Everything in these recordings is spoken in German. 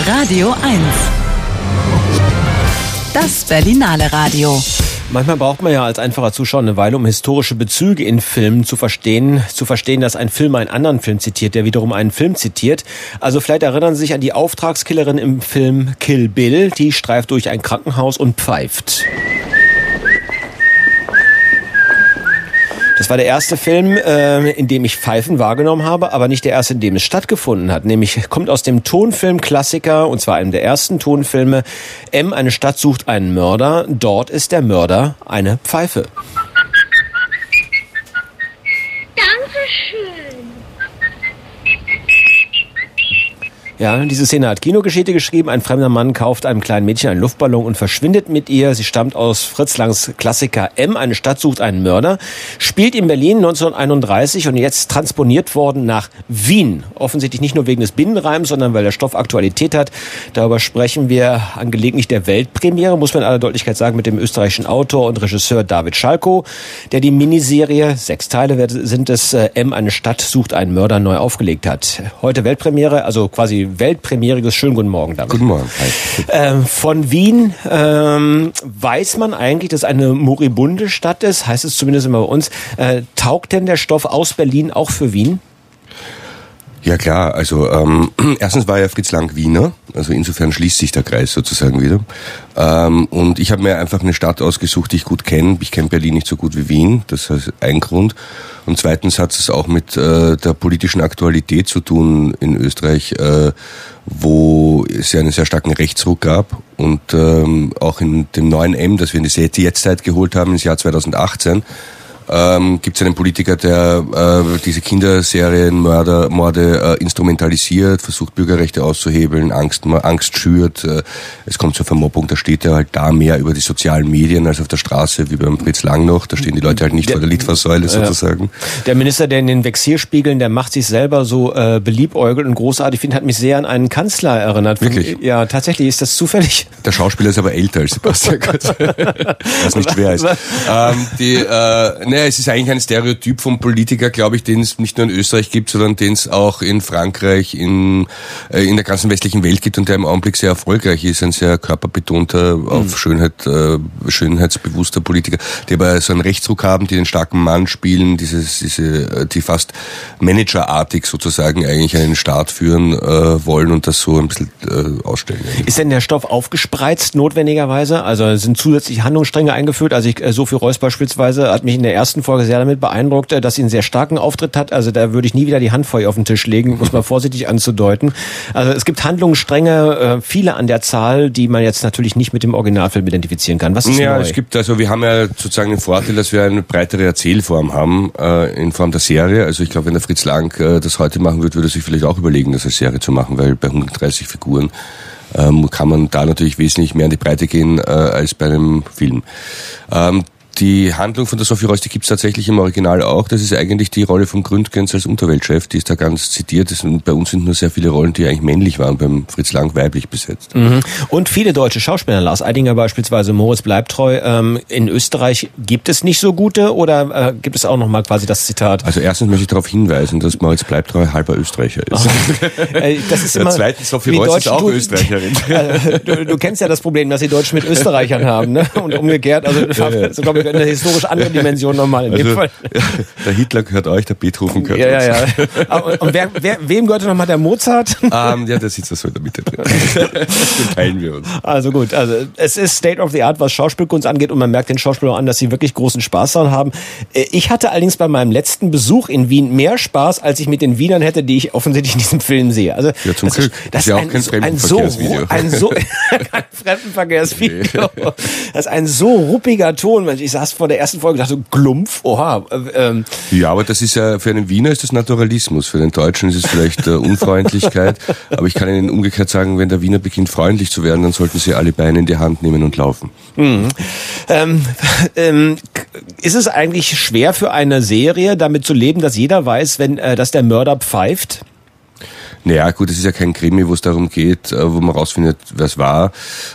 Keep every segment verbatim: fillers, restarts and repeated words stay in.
Radio eins. Das Berlinale Radio. Manchmal braucht man ja als einfacher Zuschauer eine Weile, um historische Bezüge in Filmen zu verstehen. Zu verstehen, dass ein Film einen anderen Film zitiert, der wiederum einen Film zitiert. Also vielleicht erinnern Sie sich an die Auftragskillerin im Film Kill Bill. Die streift durch ein Krankenhaus und pfeift. Das war der erste Film, äh, in dem ich Pfeifen wahrgenommen habe, aber nicht der erste, in dem es stattgefunden hat. Nämlich kommt aus dem Tonfilm-Klassiker, und zwar einem der ersten Tonfilme, M, eine Stadt sucht einen Mörder. Dort ist der Mörder eine Pfeife. Dankeschön. Ja, diese Szene hat Kinogeschichte geschrieben. Ein fremder Mann kauft einem kleinen Mädchen einen Luftballon und verschwindet mit ihr. Sie stammt aus Fritz Langs Klassiker M, eine Stadt sucht einen Mörder. Spielt in Berlin neunzehnhunderteinunddreißig und jetzt transponiert worden nach Wien. Offensichtlich nicht nur wegen des Binnenreims, sondern weil der Stoff Aktualität hat. Darüber sprechen wir angelegentlich der Weltpremiere, muss man in aller Deutlichkeit sagen, mit dem österreichischen Autor und Regisseur David Schalko, der die Miniserie, sechs Teile sind es, M, eine Stadt sucht einen Mörder, neu aufgelegt hat. Heute Weltpremiere, also quasi Weltpremieriges. Schönen guten Morgen, David. Guten Morgen. Ähm, von Wien ähm, weiß man eigentlich, dass es eine moribunde Stadt ist, heißt es zumindest immer bei uns. Äh, taugt denn der Stoff aus Berlin auch für Wien? Ja klar, also ähm, erstens war ja Fritz Lang Wiener, also insofern schließt sich der Kreis sozusagen wieder. Ähm, und ich habe mir einfach eine Stadt ausgesucht, die ich gut kenne. Ich kenne Berlin nicht so gut wie Wien, das ist ein Grund. Und zweitens hat es auch mit äh, der politischen Aktualität zu tun in Österreich, äh, wo es ja einen sehr starken Rechtsruck gab. Und ähm, auch in dem neuen M, das wir in die Jetztzeit geholt haben, ins Jahr zweitausendachtzehn, Ähm, gibt es einen Politiker, der äh, diese Kinderserien, Mörder, Morde äh, instrumentalisiert, versucht Bürgerrechte auszuhebeln, Angst, Angst schürt. Äh, es kommt zur Vermobbung, da steht er halt da mehr über die sozialen Medien als auf der Straße, wie beim Fritz Lang noch. Da stehen die Leute halt nicht der, vor der Litfaßsäule sozusagen. Der Minister, der in den Vexierspiegeln, der macht sich selber so äh, beliebäugelt und großartig, finde, hat mich sehr an einen Kanzler erinnert. Wirklich? Ja, tatsächlich, ist das zufällig? Der Schauspieler ist aber älter als Sebastian Kurz. Was nicht schwer ist. ähm, die, äh, Ja, es ist eigentlich ein Stereotyp vom Politiker, glaube ich, den es nicht nur in Österreich gibt, sondern den es auch in Frankreich, in, äh, in der ganzen westlichen Welt gibt und der im Augenblick sehr erfolgreich ist. Ein sehr körperbetonter, mhm. auf Schönheit, äh, schönheitsbewusster Politiker, die aber so einen Rechtsruck haben, die den starken Mann spielen, dieses, diese, die fast managerartig sozusagen eigentlich einen Staat führen äh, wollen und das so ein bisschen äh, ausstellen. Eigentlich. Ist denn der Stoff aufgespreizt notwendigerweise? Also sind zusätzliche Handlungsstränge eingeführt? Also ich, so für Reus beispielsweise hat mich in der ersten Folge sehr damit beeindruckt, dass sie einen sehr starken Auftritt hat. Also da würde ich nie wieder die Hand vor ihr auf den Tisch legen, muss man vorsichtig anzudeuten. Also es gibt Handlungsstränge, viele an der Zahl, die man jetzt natürlich nicht mit dem Originalfilm identifizieren kann. Was ist ja, neu? Es gibt, also wir haben ja sozusagen den Vorteil, dass wir eine breitere Erzählform haben, äh, in Form der Serie. Also ich glaube, wenn der Fritz Lang äh, das heute machen würde, würde er sich vielleicht auch überlegen, das als Serie zu machen, weil bei hundertdreißig Figuren ähm, kann man da natürlich wesentlich mehr in die Breite gehen äh, als bei einem Film. Ähm, Die Handlung von der Sophie Reus, die gibt's tatsächlich im Original auch. Das ist eigentlich die Rolle von Gründgens als Unterweltchef. Die ist da ganz zitiert. Das sind, bei uns sind nur sehr viele Rollen, die eigentlich männlich waren, beim Fritz Lang weiblich besetzt. Mhm. Und viele deutsche Schauspieler, Lars Eidinger beispielsweise, Moritz Bleibtreu. Ähm, in Österreich gibt es nicht so gute oder äh, gibt es auch nochmal quasi das Zitat? Also erstens möchte ich darauf hinweisen, dass Moritz Bleibtreu halber Österreicher ist. Oh. äh, das ist immer, zweitens, Sophie Reus ist auch du, Österreicherin. Äh, du, du kennst ja das Problem, dass die Deutschen mit Österreichern haben, ne? Und umgekehrt. Also ja, ja. So glaube ich eine historisch andere Dimension nochmal in also, dem Fall. Der Hitler gehört euch, der Beethoven gehört ja, ja, ja. Und, und wer, wer, wem gehörte nochmal der Mozart? Um, ja, der sitzt so in der Mitte drin. Den teilen wir uns. Also gut, also es ist State of the Art, was Schauspielkunst angeht und man merkt den Schauspielern an, dass sie wirklich großen Spaß daran haben. Ich hatte allerdings bei meinem letzten Besuch in Wien mehr Spaß, als ich mit den Wienern hätte, die ich offensichtlich in diesem Film sehe. Also ja, zum das Glück. Ist, das ist ja auch ein, kein Fremdenverkehrsvideo. Ein so, ein so kein Fremdenverkehrsvideo. Das ist ein so ruppiger Ton. Ich saß vor der ersten Folge und dachte so, Glumpf, oha. Ähm. Ja, aber das ist ja, für einen Wiener ist das Naturalismus. Für den Deutschen ist es vielleicht äh, Unfreundlichkeit. Aber ich kann Ihnen umgekehrt sagen, wenn der Wiener beginnt freundlich zu werden, dann sollten Sie alle Beine in die Hand nehmen und laufen. Mhm. Ähm, ähm, ist es eigentlich schwer für eine Serie, damit zu leben, dass jeder weiß, wenn äh, dass der Mörder pfeift? Naja, gut, es ist ja kein Krimi, wo es darum geht, wo man rausfindet, wer es war.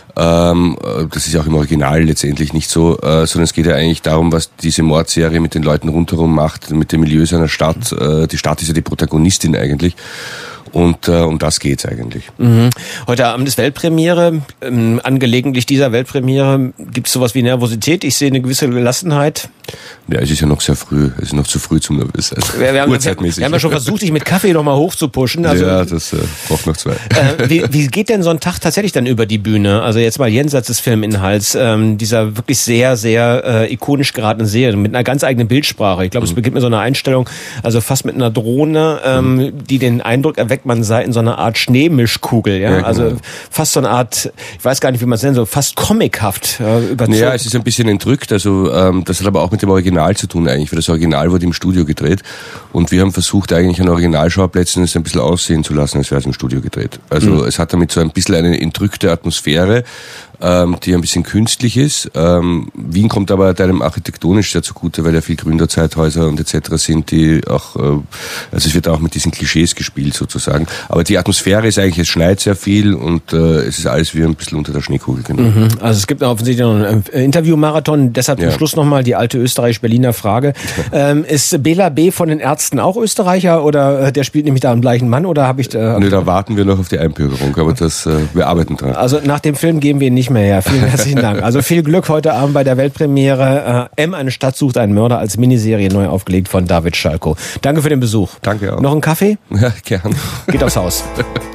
Ähm, das ist ja auch im Original letztendlich nicht so, äh, sondern es geht ja eigentlich darum, was diese Mordserie mit den Leuten rundherum macht, mit dem Milieu seiner Stadt. Äh, die Stadt ist ja die Protagonistin eigentlich. Und äh, um das geht's eigentlich. Mhm. Heute Abend ist Weltpremiere. Ähm, angelegentlich dieser Weltpremiere gibt es sowas wie Nervosität. Ich sehe eine gewisse Gelassenheit. Ja, es ist ja noch sehr früh. Es ist noch zu früh zum Nervös. Also wir, wir, haben, Uhrzeitmäßig. wir haben ja schon versucht, dich mit Kaffee noch mal hochzupushen. Also, ja, das äh, braucht noch zwei. Äh, wie, wie geht denn so ein Tag tatsächlich dann über die Bühne? Also jetzt mal jenseits des Filminhalts, ähm, dieser wirklich sehr, sehr äh, ikonisch geratenen Serie mit einer ganz eigenen Bildsprache. Ich glaube, es beginnt mit so einer Einstellung, also fast mit einer Drohne, ähm, mhm. die den Eindruck erweckt, man sei in so einer Art Schneemischkugel. Ja, ja genau. Also fast so eine Art, ich weiß gar nicht, wie man es nennt, so fast comichaft äh, überzogen. Ja, es ist ein bisschen entrückt. Also ähm, das hat aber auch mit dem Original zu tun eigentlich, weil das Original wurde im Studio gedreht und wir haben versucht eigentlich an Originalschauplätzen es ein bisschen aussehen zu lassen, als wäre es im Studio gedreht. Also mhm. es hat damit so ein bisschen eine entrückte Atmosphäre, ähm, die ein bisschen künstlich ist. Ähm, Wien kommt aber deinem architektonisch sehr zugute, weil ja viel Gründerzeithäuser und et cetera sind, die auch, äh, also es wird auch mit diesen Klischees gespielt sozusagen. Aber die Atmosphäre ist eigentlich, es schneit sehr viel und äh, es ist alles wie ein bisschen unter der Schneekugel. Genau. Mhm. Also es gibt offensichtlich noch einen Interviewmarathon, deshalb zum ja. Schluss nochmal die alte österreichisch-Berliner Frage. ähm, ist Bela B. von den Ärzten auch Österreicher oder der spielt nämlich da einen gleichen Mann oder habe ich da... Nö, da warten wir noch auf die Einbürgerung, aber das, äh, wir arbeiten dran. Also nach dem Film geben wir ihn nicht mehr her. Vielen herzlichen Dank. Also viel Glück heute Abend bei der Weltpremiere. Äh, M, eine Stadt sucht einen Mörder als Miniserie neu aufgelegt von David Schalko. Danke für den Besuch. Danke auch. Noch einen Kaffee? Ja, gern. Geht aufs Haus.